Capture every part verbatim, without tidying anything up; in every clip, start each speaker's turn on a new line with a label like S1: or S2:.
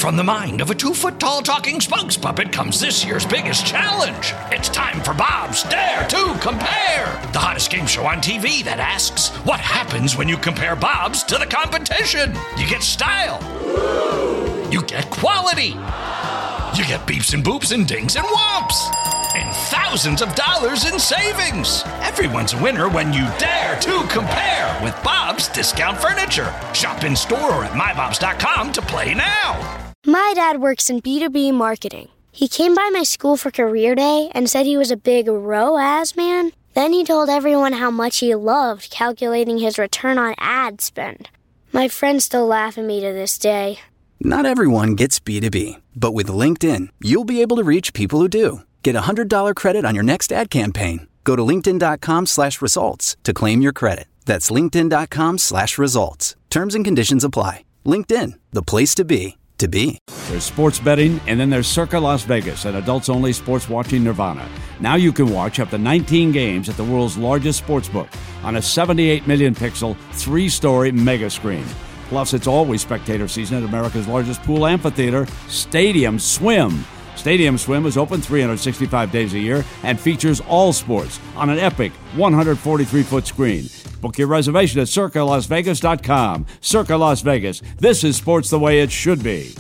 S1: from the mind of a two-foot-tall talking spokes puppet comes this year's biggest challenge. It's time for Bob's Dare to Compare, the hottest game show on T V that asks, what happens when you compare Bobs to the competition? You get style. You get quality. You get beeps and boops and dings and whomps. And thousands of dollars in savings. Everyone's a winner when you dare to compare with Bob's Discount Furniture. Shop in store or at my bobs dot com to play now.
S2: My dad works in B two B marketing. He came by my school for career day and said he was a big R O A S man. Then he told everyone how much he loved calculating his return on ad spend. My friends still laugh at me to this day.
S3: Not everyone gets B two B, but with LinkedIn, you'll be able to reach people who do. Get a one hundred dollars credit on your next ad campaign. Go to linkedin.com slash results to claim your credit. That's linkedin.com slash results. Terms and conditions apply. LinkedIn, the place to be, to be.
S4: There's sports betting, and then there's Circa Las Vegas, an adults-only sports watching nirvana. Now you can watch up to nineteen games at the world's largest sportsbook on a seventy-eight million pixel, three-story mega screen. Plus, it's always spectator season at America's largest pool amphitheater, Stadium Swim. Stadium Swim is open three hundred sixty-five days a year and features all sports on an epic one hundred forty-three foot screen. Book your reservation at circa las vegas dot com. Circa Las Vegas. This is sports the way it should be.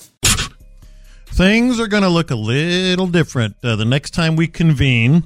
S5: Things are going to look a little different uh, the next time we convene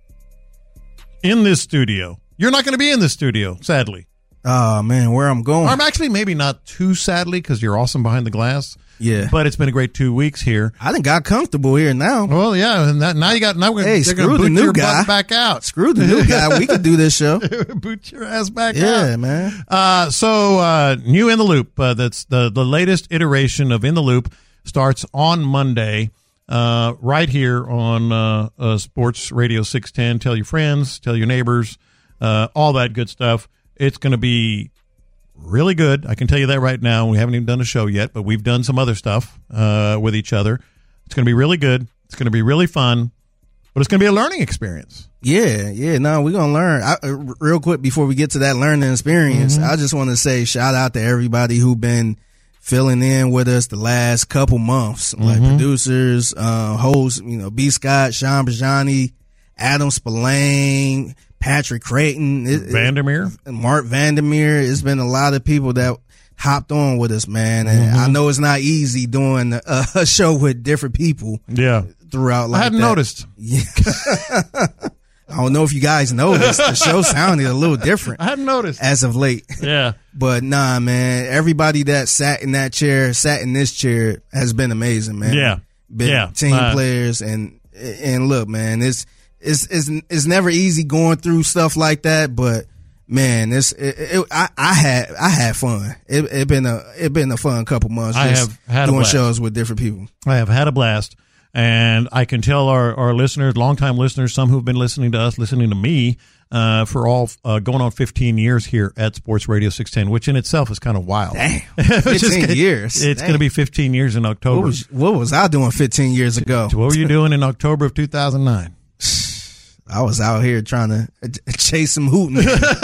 S5: in this studio. You're not going to be in this studio, sadly.
S6: Oh, man, where I'm going.
S5: I'm actually maybe not too sadly because you're awesome behind the glass.
S6: Yeah.
S5: But it's been a great two weeks here.
S6: I done got comfortable here now.
S5: Well, yeah, and that, now you got now we're
S6: hey,
S5: they're
S6: screw
S5: gonna boot
S6: the new
S5: your
S6: guy
S5: butt back out.
S6: Screw the new guy. We could do this show.
S5: Boot your ass back
S6: yeah,
S5: out.
S6: Yeah, man.
S5: Uh, so uh, new In the Loop. Uh, that's the the latest iteration of In the Loop starts on Monday. Uh, right here on uh, uh, Sports Radio six ten. Tell your friends, tell your neighbors, uh, all that good stuff. It's going to be really good. I can tell you that right now. We haven't even done a show yet, but we've done some other stuff uh, with each other. It's going to be really good. It's going to be really fun, but it's going to be a learning experience.
S6: Yeah, yeah. No, we're going to learn. I, uh, real quick before we get to that learning experience, mm-hmm. I just want to say shout out to everybody who've been filling in with us the last couple months, mm-hmm. like producers, uh, hosts, you know, B. Scott, Sean Bajani, Adam Spillane, Patrick Creighton, it,
S5: Vandermeer,
S6: it, Mark Vandermeer. It's been a lot of people that hopped on with us, man. And mm-hmm. I know it's not easy doing a, a show with different people.
S5: Yeah,
S6: throughout. Like
S5: I hadn't
S6: that.
S5: noticed.
S6: Yeah. I don't know if you guys noticed. The show sounded a little different.
S5: I hadn't noticed
S6: as of late.
S5: Yeah,
S6: but nah, man. Everybody that sat in that chair, sat in this chair, has been amazing, man.
S5: Yeah,
S6: been
S5: yeah.
S6: Team
S5: uh,
S6: players and and look, man. It's It's, it's it's never easy going through stuff like that, but man, it's it, it, I I had I had fun. It it been a it been a fun couple months.
S5: I
S6: just
S5: have had
S6: doing
S5: a blast.
S6: shows with different people.
S5: I have had a blast, and I can tell our our listeners, longtime listeners, some who've been listening to us, listening to me, uh, for all uh, going on fifteen years here at Sports Radio six ten, which in itself is kind of wild.
S6: Damn, fifteen
S5: is,
S6: years.
S5: It's going to be fifteen years in October.
S6: What was, what was I doing fifteen years ago?
S5: What were you doing in October of two thousand nine?
S6: I was out here trying to chase some hootin',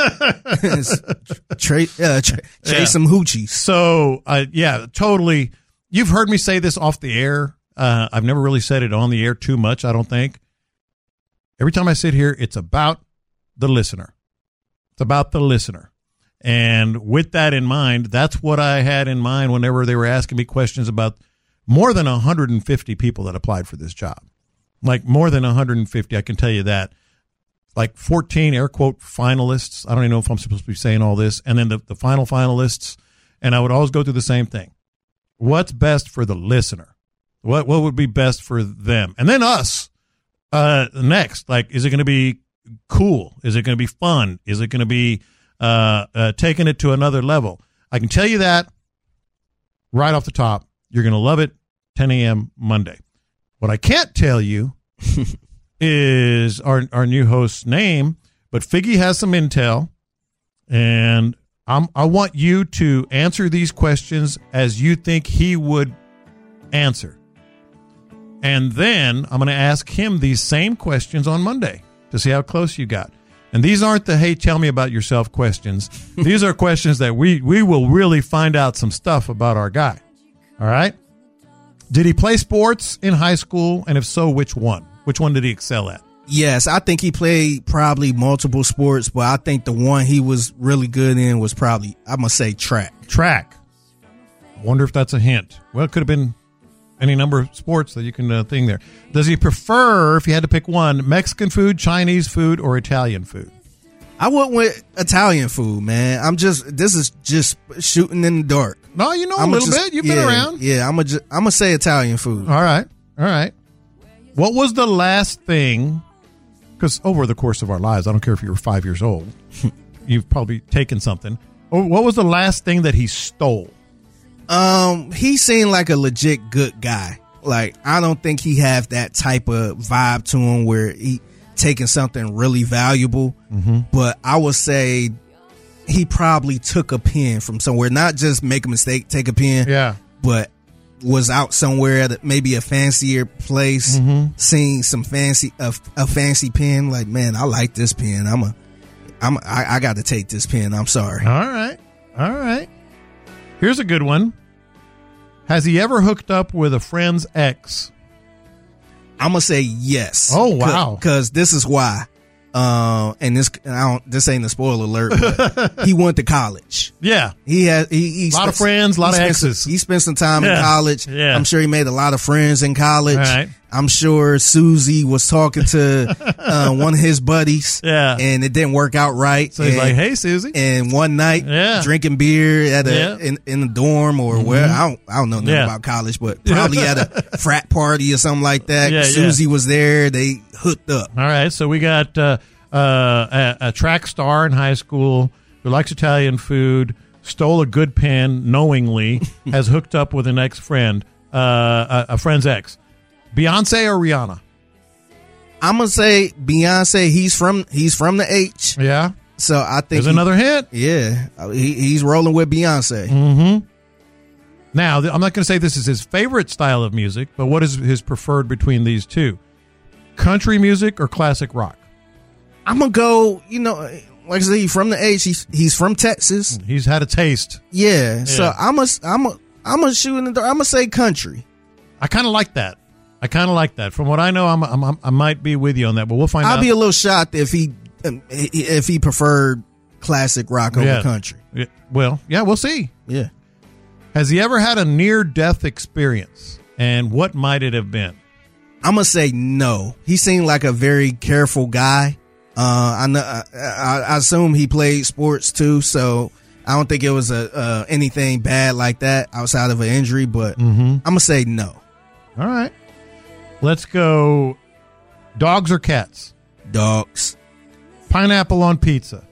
S6: tra- uh, tra- chase
S5: yeah.
S6: some hoochies.
S5: So, uh, yeah, totally. You've heard me say this off the air. Uh, I've never really said it on the air too much, I don't think. Every time I sit here, it's about the listener. It's about the listener. And with that in mind, that's what I had in mind whenever they were asking me questions about more than one hundred fifty people that applied for this job. Like more than one hundred fifty, I can tell you that. Like fourteen air quote finalists. I don't even know if I'm supposed to be saying all this. And then the, the final finalists. And I would always go through the same thing. What's best for the listener? What what would be best for them? And then us uh, next. Like, is it going to be cool? Is it going to be fun? Is it going to be uh, uh, taking it to another level? I can tell you that right off the top. You're going to love it. ten a.m. Monday. What I can't tell you is our our new host's name, but Figgy has some intel, and I'm, I want you to answer these questions as you think he would answer. And then I'm going to ask him these same questions on Monday to see how close you got. And these aren't the, hey, tell me about yourself questions. These are questions that we, we will really find out some stuff about our guy. All right? Did he play sports in high school? And if so, which one? Which one did he excel at?
S6: Yes, I think he played probably multiple sports, but I think the one he was really good in was probably, I'm going to say track.
S5: Track. I wonder if that's a hint. Well, it could have been any number of sports that you can uh, thing there. Does he prefer, if you had to pick one, Mexican food, Chinese food, or Italian food?
S6: I went with Italian food, man. I'm just, this is just shooting in the dark.
S5: No, you know a
S6: I'm
S5: little
S6: just,
S5: bit. You've
S6: yeah,
S5: been around.
S6: Yeah, I'm going I'm to say Italian food.
S5: All right. All right. What was the last thing, because over the course of our lives, I don't care if you were five years old, you've probably taken something. Oh, what was the last thing that he stole?
S6: Um, he seemed like a legit good guy. Like, I don't think he have that type of vibe to him where he taking something really valuable. Mm-hmm. But I would say he probably took a pen from somewhere, not just make a mistake, take a pen.
S5: Yeah.
S6: But was out somewhere at maybe a fancier place, mm-hmm. seeing some fancy, a, a fancy pen. Like, man, I like this pen. I'm a, I'm, a, I, I got to take this pen. I'm sorry.
S5: All right. All right. Here's a good one. Has he ever hooked up with a friend's ex?
S6: I'm gonna say yes.
S5: Oh wow!
S6: Because this is why. Uh, and this I don't. This ain't a spoiler alert. But he went to college.
S5: Yeah,
S6: he had he, he
S5: a lot
S6: spent,
S5: of friends, a lot of exes.
S6: Some, he spent some time
S5: yeah.
S6: in college.
S5: Yeah.
S6: I'm sure he made a lot of friends in college.
S5: All right.
S6: I'm sure Susie was talking to uh, one of his buddies.
S5: Yeah,
S6: and it didn't work out right.
S5: So he's
S6: and,
S5: like, "Hey, Susie."
S6: And one night,
S5: yeah.
S6: drinking beer at a
S5: yeah.
S6: in, in the dorm or mm-hmm. where I don't I don't know nothing
S5: yeah.
S6: about college, but probably at a frat party or something like that.
S5: Yeah,
S6: Susie
S5: yeah.
S6: was there. They hooked up.
S5: All right, so we got uh, uh, a, a track star in high school who likes Italian food, stole a good pen knowingly, has hooked up with an ex-friend, uh, a, a friend's ex. Beyonce or Rihanna?
S6: I'm gonna say Beyonce. He's from he's from the H.
S5: Yeah.
S6: So I think
S5: there's
S6: he,
S5: another hint.
S6: Yeah, he, he's rolling with Beyonce.
S5: Mm-hmm. Now, I'm not going to say this is his favorite style of music, but what is his preferred between these two? Country music or classic rock?
S6: I'm gonna go. You know, like I said, he's from the H. He's he's from Texas.
S5: He's had a taste.
S6: Yeah.
S5: yeah.
S6: So I'm a I'm a I'm gonna shoot in the dark. I'm gonna say country.
S5: I kind of like that. I kind of like that. From what I know, I'm, I'm, I might be with you on that, but we'll find
S6: I'll
S5: out.
S6: I'll be a little shocked if he if he preferred classic rock over
S5: yeah.
S6: country.
S5: Yeah. Well, yeah, we'll see.
S6: Yeah.
S5: Has he ever had a near-death experience, and what might it have been?
S6: I'm gonna say no. He seemed like a very careful guy. Uh, I know. I, I, I assume he played sports too, so I don't think it was a uh, anything bad like that outside of an injury. But
S5: mm-hmm.
S6: I'm gonna say no.
S5: All right. Let's go dogs or cats?
S6: Dogs.
S5: Pineapple on pizza?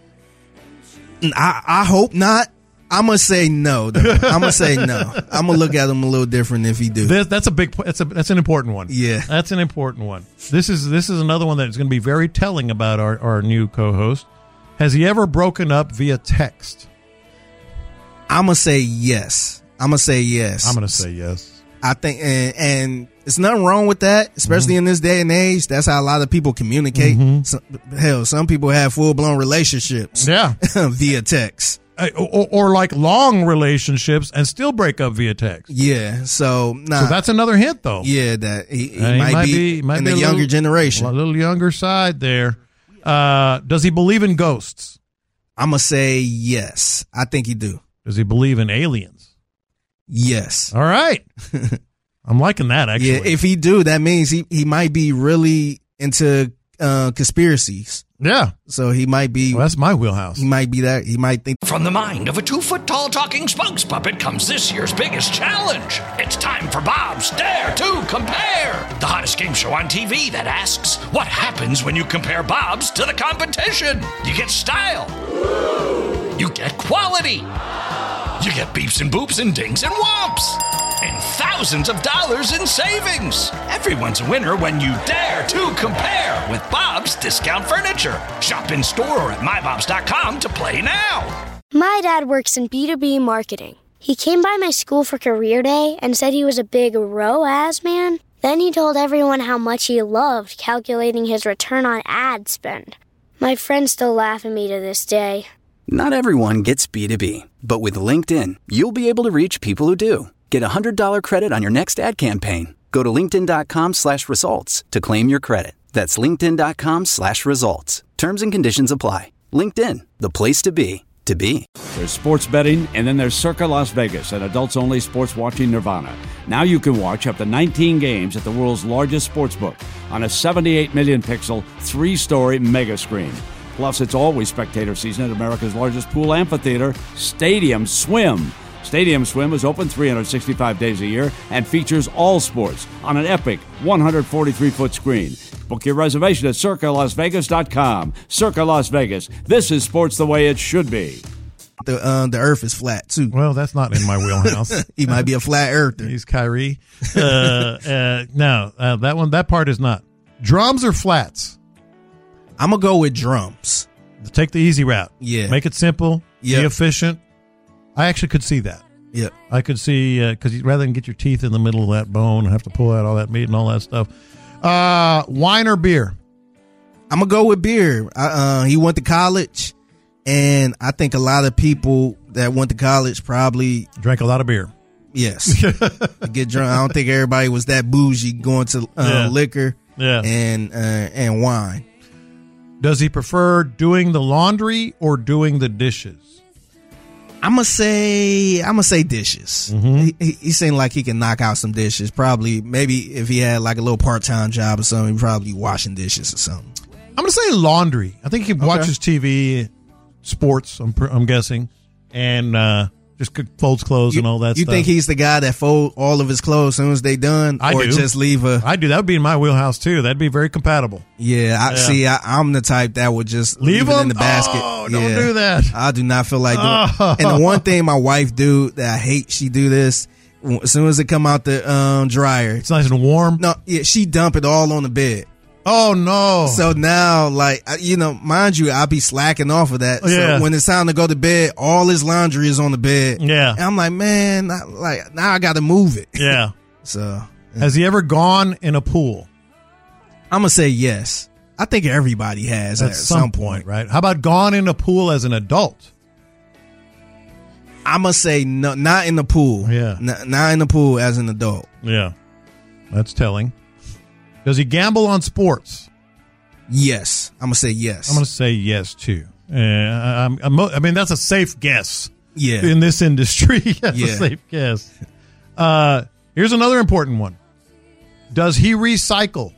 S6: I, I hope not. I'm going to say no. Though. I'm going to say no. I'm going to look at him a little different if he do.
S5: This, that's a big that's a that's an important one.
S6: Yeah.
S5: That's an important one. This is this is another one that's going to be very telling about our, our new co-host. Has he ever broken up via text?
S6: I'm going to say yes. I'm going to say yes.
S5: I'm going to say yes.
S6: I think, and, and there's nothing wrong with that, especially mm-hmm. in this day and age. That's how a lot of people communicate. Mm-hmm. Some, hell, some people have full blown relationships,
S5: yeah,
S6: via text,
S5: uh, or, or like long relationships and still break up via text.
S6: Yeah, so nah,
S5: so that's another hint, though.
S6: Yeah, that he, he,
S5: uh, he
S6: might,
S5: might
S6: be,
S5: be might
S6: in
S5: be
S6: the
S5: a
S6: younger
S5: little,
S6: generation,
S5: a little younger side there. Uh, does he believe in ghosts?
S6: I'm gonna say yes. I think he do.
S5: Does he believe in aliens?
S6: Yes.
S5: All right. I'm liking that, actually.
S6: Yeah, if he do, that means he, he might be really into uh, conspiracies.
S5: Yeah.
S6: So he might be.
S5: Well, that's my wheelhouse.
S6: He might be that. He might think.
S1: From the mind of a two-foot-tall talking spokes puppet comes this year's biggest challenge. It's time for Bob's Dare to Compare, the hottest game show on T V that asks, what happens when you compare Bobs to the competition? You get style. You get quality. You get beeps and boops and dings and whomps. And thousands of dollars in savings. Everyone's a winner when you dare to compare with Bob's Discount Furniture. Shop in store or at my bobs dot com to play now.
S2: My dad works in B two B marketing. He came by my school for career day and said he was a big R O A S man. Then he told everyone how much he loved calculating his return on ad spend. My friends still laugh at me to this day.
S3: Not everyone gets B two B, but with LinkedIn, you'll be able to reach people who do. Get a one hundred dollars credit on your next ad campaign. Go to linkedin.com slash results to claim your credit. That's linkedin.com slash results. Terms and conditions apply. LinkedIn, the place to be, to be.
S4: There's sports betting, and then there's Circa Las Vegas, an adults-only sports watching nirvana. Now you can watch up to nineteen games at the world's largest sportsbook on a seventy-eight million pixel, three-story mega screen. Plus, it's always spectator season at America's largest pool amphitheater, Stadium Swim. Stadium Swim is open three hundred sixty-five days a year and features all sports on an epic one hundred forty-three foot screen. Book your reservation at circa las vegas dot com. Circa Las Vegas. This is sports the way it should be.
S6: The uh, the earth is flat, too.
S5: Well, that's not in my wheelhouse.
S6: He might be a flat earther.
S5: He's Kyrie. Uh, uh, no, uh, that one, that part is not. Drums or flats?
S6: I'm going to go with drums.
S5: Take the easy route.
S6: Yeah.
S5: Make it simple.
S6: Yep.
S5: Be efficient. I actually could see that.
S6: Yep.
S5: I could see, because uh, rather than get your teeth in the middle of that bone and have to pull out all that meat and all that stuff. Uh, wine or beer?
S6: I'm going to go with beer. I, uh, he went to college, and I think a lot of people that went to college probably
S5: drank a lot of beer.
S6: Yes. To get drunk. I don't think everybody was that bougie going to uh,
S5: Yeah.
S6: liquor
S5: Yeah.
S6: and uh, and wine.
S5: Does he prefer doing the laundry or doing the dishes?
S6: I'm gonna say I'm gonna say dishes.
S5: Mm-hmm.
S6: He, he, he seemed like he can knock out some dishes. Probably, maybe if he had like a little part time job or something, he'd probably be washing dishes or something.
S5: I'm going to say laundry. I think he watches T V, sports, I'm, I'm guessing, and uh, just folds clothes
S6: You,
S5: and all that
S6: you
S5: stuff.
S6: think he's the guy that fold all of his clothes as soon as they done,
S5: I
S6: or
S5: do.
S6: just leave a?
S5: I do. That would be in my wheelhouse, too. That'd be very compatible.
S6: Yeah, I
S5: Yeah.
S6: see. I, I'm the type that would just
S5: Leave
S6: leave, it
S5: them?
S6: in the basket.
S5: Oh, don't
S6: Yeah.
S5: do that.
S6: I do not feel like doing.
S5: Oh.
S6: And the one thing my wife do that I hate, she do this as soon as it come out the um, dryer.
S5: It's nice and warm.
S6: No, yeah, she dump it all on the bed.
S5: Oh, no.
S6: So now, like, I- you know, mind you, I'll be slacking off of that.
S5: Yeah.
S6: So when it's time to go to bed, all his laundry is on the bed.
S5: Yeah.
S6: And I'm like, man, I, like now I got to move it.
S5: Yeah.
S6: So
S5: Has he ever gone in a pool?
S6: I'm gonna say yes. I think everybody has
S5: At
S6: at,
S5: some point, right? How about gone in a pool as an adult?
S6: I'm gonna say no, not in the pool.
S5: Yeah.
S6: N- not in the pool as an adult.
S5: Yeah. That's telling. Does he gamble on sports?
S6: Yes, I'm gonna say yes.
S5: I'm going to say yes, too. Uh, I'm, I'm, I mean, that's a safe guess.
S6: Yeah.
S5: In this industry. That's a
S6: Yeah.
S5: safe guess. Uh, here's another important one. Does he recycle?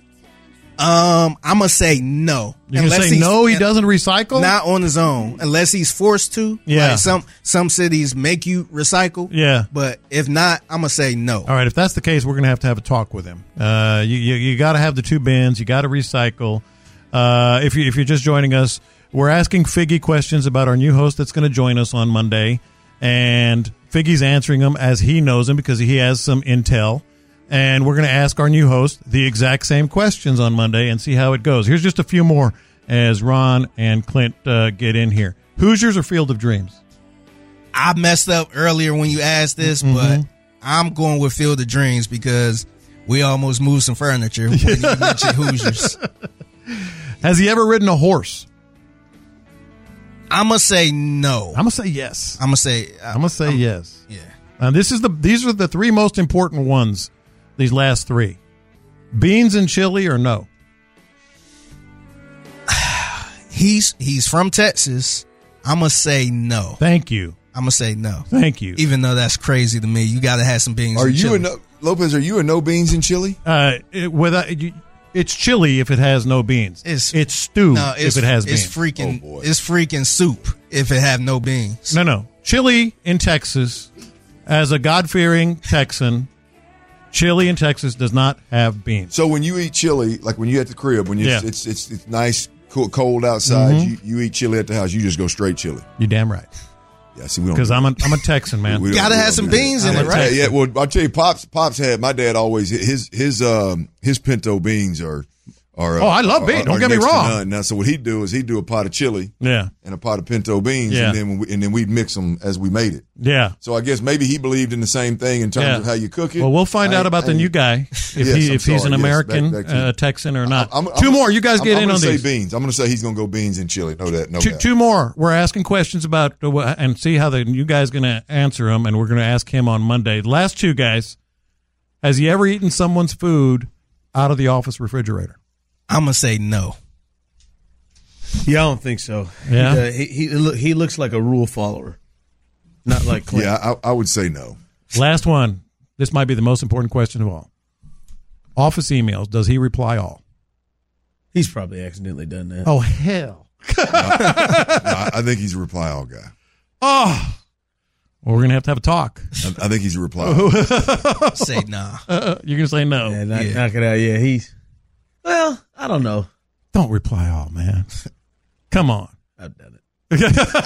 S6: Um, I'm gonna say no.
S5: You're going to say
S6: he's-
S5: no, he doesn't recycle?
S6: Not on his own, unless he's forced to.
S5: Yeah.
S6: Like some some cities make you recycle.
S5: Yeah.
S6: But if not, I'm gonna say no.
S5: All right, if that's the case, we're going to have to have a talk with him. Uh, you you, you got to have the two bins. You got to recycle. Uh, if you if you're just joining us, we're asking Figgy questions about our new host that's going to join us on Monday, and Figgy's answering them as he knows them because he has some intel. And we're going to ask our new host the exact same questions on Monday and see how it goes. Here's just a few more as Ron and Clint uh, get in here. Hoosiers or Field of Dreams?
S6: I messed up earlier when you asked this,
S5: Mm-hmm.
S6: but I'm going with Field of Dreams because we almost moved some furniture when you mentioned Hoosiers.
S5: Has he ever ridden a horse?
S6: I'm gonna say no.
S5: I'm going to say yes.
S6: I'm gonna say
S5: I'm going to say yes.
S6: yeah.
S5: Now, this is the these are the three most important ones, these last three. Beans and chili or no?
S6: He's he's from Texas. I'm gonna say no.
S5: Thank you.
S6: I'm gonna say no.
S5: Thank you.
S6: Even though that's crazy to me, you gotta have some beans.
S7: Are
S6: and
S7: you
S6: chili.
S7: a no, Lopez? Are you a no beans and chili?
S5: Uh, it, without, you, it's chili if it has no beans.
S6: It's-
S5: it's stew
S6: No, it's,
S5: if it has
S6: it's
S5: beans.
S6: freaking
S7: Oh, boy.
S6: it's freaking soup if it have no beans.
S5: No, no. Chili in Texas, as a God-fearing Texan, chili in Texas does not have beans.
S7: So when you eat chili, like when you at the crib, when you,
S5: Yeah.
S7: it's, it's it's nice, cool, cold outside,
S5: Mhm.
S7: you, you eat chili at the house. You just go straight chili.
S5: You're damn right.
S7: Yeah, see, we don't
S5: Because
S7: do
S5: I'm a
S7: that.
S5: I'm a Texan, man.
S7: We don't-
S6: Gotta
S7: we
S6: have
S7: don't
S6: some
S7: do that.
S6: beans in
S5: I'm
S6: it,
S5: a
S6: right?
S5: Texan.
S7: Yeah, well, I'll tell you, pops, pops had my dad always his his um his pinto beans are Or,
S5: Oh, I love beans.
S7: or-
S5: Don't
S7: or
S5: get me
S7: next to
S5: wrong.
S7: none. Now, so what he'd do is he'd do a pot of chili
S5: Yeah.
S7: and a pot of pinto beans,
S5: Yeah.
S7: and then when we, and then we'd mix them as we made it.
S5: Yeah.
S7: So I guess maybe he believed in the same thing in terms
S5: Yeah.
S7: of how you cook it.
S5: Well, we'll find
S7: I
S5: out
S7: ain't-
S5: about
S7: I
S5: the
S7: ain't-
S5: new guy if
S7: Yes,
S5: he
S7: I'm
S5: if he's
S7: sorry.
S5: an
S7: Yes,
S5: American
S7: back- back to you.
S5: uh, Texan or not.
S7: I'm- I'm-
S5: two more. You guys get
S7: I'm
S5: in
S7: gonna
S5: on
S7: say
S5: these.
S7: beans. I'm going to say he's going to go beans and chili. No, that no
S5: Two,
S7: doubt.
S5: two more. We're asking questions about uh, wha- and see how the you guys going to answer them, and we're going to ask him on Monday. The last two guys. Has he ever eaten someone's food out of the office refrigerator?
S6: I'm gonna say no.
S8: Yeah, I don't think so.
S5: Yeah?
S8: he, uh, he he look, he looks like a rule follower, not like Clint.
S7: Yeah, I, I would say no.
S5: Last one. This might be the most important question of all. Office emails. Does he reply all?
S8: He's probably accidentally done that.
S5: Oh hell!
S7: No, I, I think he's a reply all guy.
S5: Oh, well, we're gonna have to have a talk.
S7: I, I think he's a reply all.
S6: Say nah.
S5: Uh, you're gonna say no.
S8: Yeah, knock,
S6: Yeah.
S8: knock it out. Yeah, he's. Well, I don't know.
S5: Don't reply all, man. Come on.
S8: I've done it.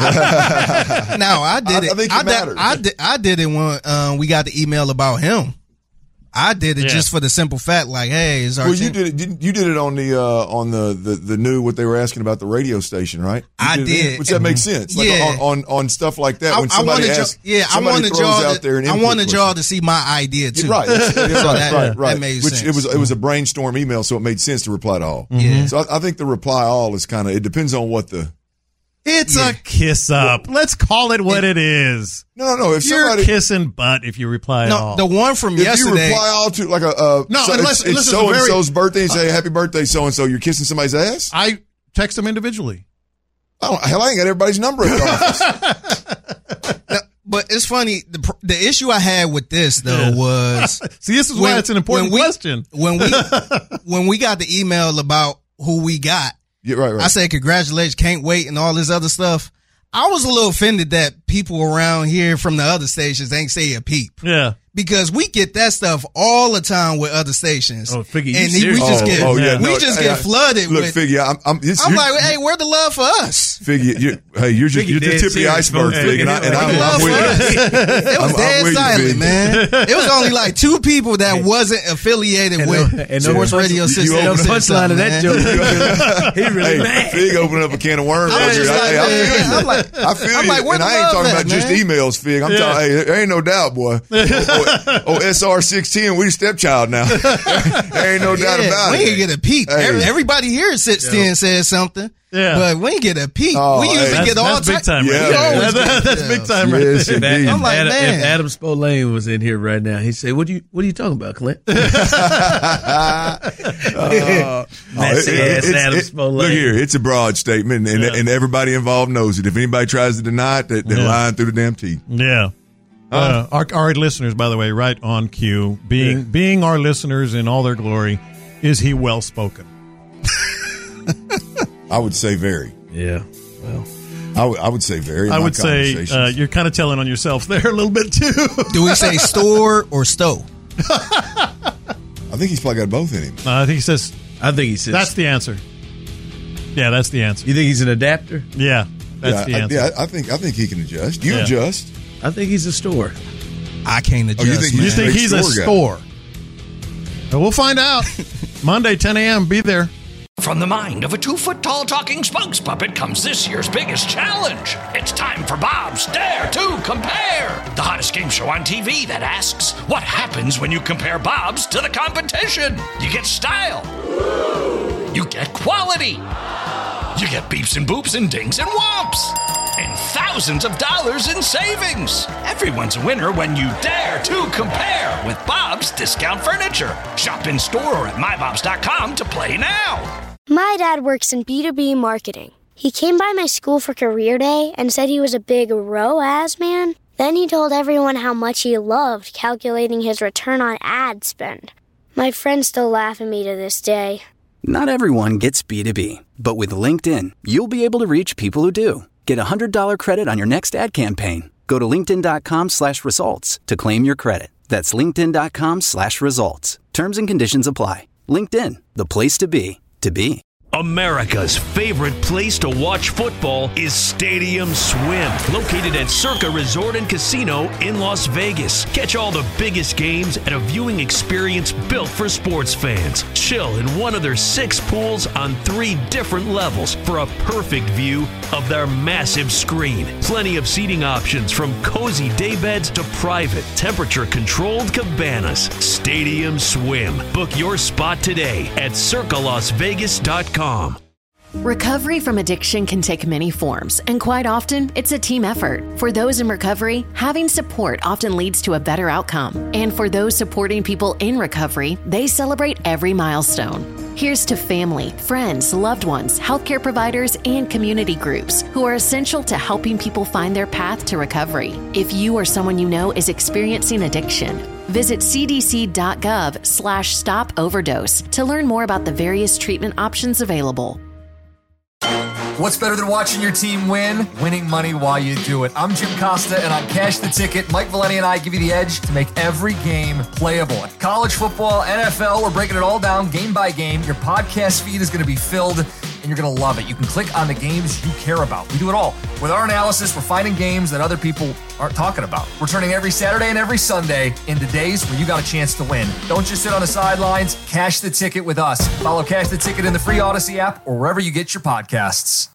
S6: No, I did
S7: I-
S6: it.
S7: I think it
S6: did,
S7: matters.
S6: I did. I did it when um, we got the email about him. I did it
S5: Yeah.
S6: just for the simple fact, like, hey, is our
S7: Well, you
S6: team-
S7: did it. You, you did it on the uh, on the, the the new what they were asking about the radio station, right? You
S6: I
S7: it
S6: did.
S7: then, which that makes sense. Like
S6: Yeah.
S7: on, on on stuff like that.
S6: I,
S7: when
S6: I
S7: somebody
S6: wanted
S7: asks,
S6: y'all, yeah, I
S7: somebody
S6: wanted
S7: throws
S6: y'all.
S7: out there an
S6: To, I
S7: input
S6: wanted
S7: question.
S6: y'all to see my idea too.
S7: Right, that's, yeah,
S6: So
S7: right,
S6: that,
S7: right, right.
S6: that made
S7: Which
S6: sense.
S7: it was it was a brainstorm email, so it made sense to reply to all.
S6: Yeah.
S7: So I, I think the reply all is kind of it depends on what the
S5: It's
S6: Yeah.
S5: a kiss up. Let's call it what it is.
S7: no no no if
S5: You're
S7: somebody
S5: kissing butt if you reply
S6: no,
S5: all.
S6: the one from
S7: if you
S6: yesterday.
S7: reply all to like a uh,
S5: No,
S7: so
S5: unless-
S7: it's,
S5: unless
S7: it's
S5: it's a
S7: so and
S5: very-
S7: so's birthday and say happy birthday so and so you're kissing somebody's ass.
S5: I text them individually.
S7: I don't, hell, I ain't got everybody's number at the office.
S6: No, but it's funny. The pr- the issue I had with this though
S5: Yeah.
S6: was
S5: See, this is why
S6: when-
S5: it's an important
S6: when we-
S5: question.
S6: when we when we got the email about who we got.
S7: Yeah, right, right.
S6: I said congratulations, can't wait, and all this other stuff. I was a little offended that people around here from the other stations ain't say a peep.
S5: Yeah.
S6: Because we get that stuff all the time with other stations.
S8: Oh, Figgy, you
S6: and we
S8: serious?
S6: just
S7: Oh,
S6: get
S7: oh, yeah,
S6: we
S7: no,
S6: just
S7: hey,
S6: get
S7: I-
S6: flooded
S7: Look,
S6: with.
S7: Figgy, I'm, I'm, it's,
S6: I'm
S7: you're-
S6: like, hey, where the love for us?
S7: Figgy, you, hey, you're just
S8: Figgy
S7: you're the
S8: dead
S7: tip of the
S8: serious,
S7: iceberg,
S8: folks.
S7: Figgy, and, I, and
S6: Where
S7: I'm,
S6: the love
S7: I'm
S6: for
S7: with
S6: us?
S7: you.
S6: It was
S7: I'm- I'm
S6: dead
S7: with you,
S6: silent,
S7: Figgy.
S6: man. It was only like two people that wasn't affiliated
S8: And
S6: with
S8: no- and no
S6: Sports
S8: punch-
S6: Radio
S8: you
S6: System.
S8: opened the
S6: said
S8: punchline
S6: something,
S8: of that
S6: man.
S8: joke. He really
S7: Hey,
S8: mad.
S7: Fig opening up a can of worms.
S6: I was
S7: over
S6: just
S7: here.
S6: like,
S7: Hey, I
S6: man,
S7: feel you.
S6: I'm like-
S7: I feel
S6: I'm
S7: you.
S6: like, where
S7: and
S6: the
S7: I ain't
S6: love
S7: talking
S6: at,
S7: about just
S6: man?
S7: emails, Fig. I'm
S5: Yeah.
S7: talking, hey, there ain't no doubt, boy. oh, oh, S R six ten, we the stepchild now. there ain't no doubt
S6: Yeah,
S7: about
S6: we
S7: it.
S6: ain't get a peep.
S7: Hey.
S6: Every- Everybody here at six ten says something.
S5: Yeah.
S6: But we ain't get a peep.
S7: Oh,
S6: we usually
S7: hey,
S5: That's,
S6: get all
S5: that's big
S6: type-
S5: time.
S7: Yeah,
S5: right
S7: we
S5: there.
S6: always
S5: That-
S6: get
S5: that's
S6: the
S5: big time right
S7: Yes,
S5: there.
S7: indeed.
S6: I'm like,
S8: Adam,
S6: man.
S8: if Adam Spolane was in here right now, he'd say, "What do you What are you talking about, Clint?"
S7: Oh,
S8: Messy
S7: it-
S8: ass
S7: it's-
S8: Adam
S7: it-
S8: Spolane.
S7: Look here, it's a broad statement, and, and everybody involved knows it. If anybody tries to deny it, they- they're
S5: Yeah.
S7: lying through the damn teeth.
S5: Yeah. Uh, our, our listeners, by the way, right on cue, being
S8: Yeah.
S5: being our listeners in all their glory, is he well spoken?
S7: I would say very.
S8: Yeah. Well,
S7: I would, I would say very. in
S5: I
S7: my
S5: would say
S7: conversations.
S5: uh, you're kind of telling on yourself there a little bit too.
S6: Do we say store or stove?
S7: I think he's probably got both in him.
S5: Uh, I think he says
S8: I think he says.
S5: that's the answer. Yeah, that's the answer.
S8: You think he's an adapter?
S5: Yeah, that's
S7: yeah,
S5: the
S7: I,
S5: answer.
S7: yeah, I think I think he can adjust. You
S5: Yeah.
S7: adjust.
S8: I think he's a store.
S6: I can't adjust.
S7: Oh, you think
S6: man.
S5: You think
S7: Big
S5: he's a
S7: store guy.
S5: store? Well, we'll find out. Monday, ten a.m. Be there.
S1: From the mind of a two-foot-tall talking spokes puppet comes this year's biggest challenge. It's time for Bob's Dare to Compare, the hottest game show on T V that asks, what happens when you compare Bob's to the competition? You get style. You get quality. You get beeps and boops and dings and whomps. And thousands of dollars in savings. Everyone's a winner when you dare to compare with Bob's Discount Furniture. Shop in store or at my bobs dot com to play now.
S2: My dad works in B two B marketing. He came by my school for career day and said he was a big R O A S man. Then he told everyone how much he loved calculating his return on ad spend. My friends still laugh at me to this day.
S3: Not everyone gets B two B, but with LinkedIn, you'll be able to reach people who do. Get a one hundred dollars credit on your next ad campaign. Go to linkedin.com slash results to claim your credit. That's linkedin.com slash results. Terms and conditions apply. LinkedIn, the place to be, to be.
S9: America's favorite place to watch football is Stadium Swim, located at Circa Resort and Casino in Las Vegas. Catch all the biggest games at a viewing experience built for sports fans. Chill in one of their six pools on three different levels for a perfect view of their massive screen. Plenty of seating options from cozy daybeds to private, temperature-controlled cabanas. Stadium Swim. Book your spot today at circa las vegas dot com.
S10: Recovery from addiction can take many forms, and quite often, it's a team effort. For those in recovery, having support often leads to a better outcome. And for those supporting people in recovery, they celebrate every milestone. Here's to family, friends, loved ones, healthcare providers, and community groups who are essential to helping people find their path to recovery. If you or someone you know is experiencing addiction, visit cdc.gov slash stop overdose to learn more about the various treatment options available.
S11: What's better than watching your team win? Winning money while you do it. I'm Jim Costa, and on Cash the Ticket, Mike Valeni and I give you the edge to make every game playable. College football, N F L, we're breaking it all down game by game. Your podcast feed is going to be filled, and you're going to love it. You can click on the games you care about. We do it all. With our analysis, we're finding games that other people aren't talking about. We're turning every Saturday and every Sunday into days where you got a chance to win. Don't just sit on the sidelines. Cash the Ticket with us. Follow Cash the Ticket in the free Odyssey app or wherever you get your podcasts.